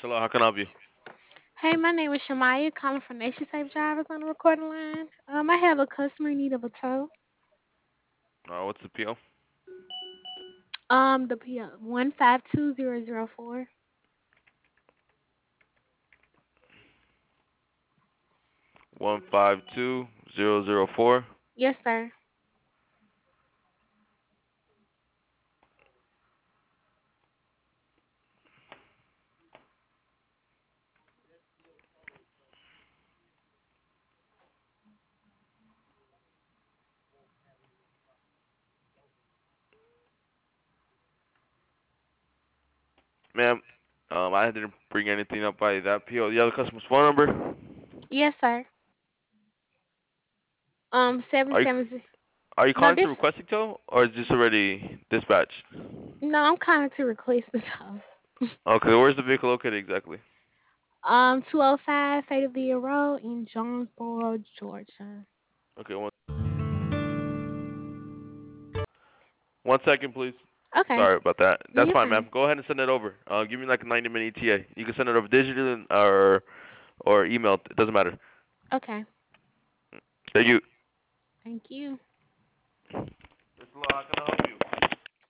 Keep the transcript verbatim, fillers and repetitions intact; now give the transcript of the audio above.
Hello, how can I help you? Hey, my name is Shamaya, calling from Nation Safe Drivers on the recording line. Um, I have a customer in need of a tow. Uh, what's the P O? Um, the P O one five two zero zero four. One five two zero zero four. Yes, sir. Ma'am, um, I didn't bring anything up by that P O. You have the customer's phone number? Yes, sir. Um, seven Are you seven zero. are you No, calling to this. requesting tow or is this already dispatched? No, I'm calling to request the tow. Okay, where's the vehicle located exactly? Um, two oh five Fayetteville Road in Jonesboro, Georgia. Okay, one one second, please. Okay. Sorry about that. No, That's you're fine, fine. ma'am. Go ahead and send it over. Uh, give me like a ninety minute E T A. You can send it over digitally or or email. It doesn't matter. Okay. Thank you. Thank you. Mister Law, how can I help you?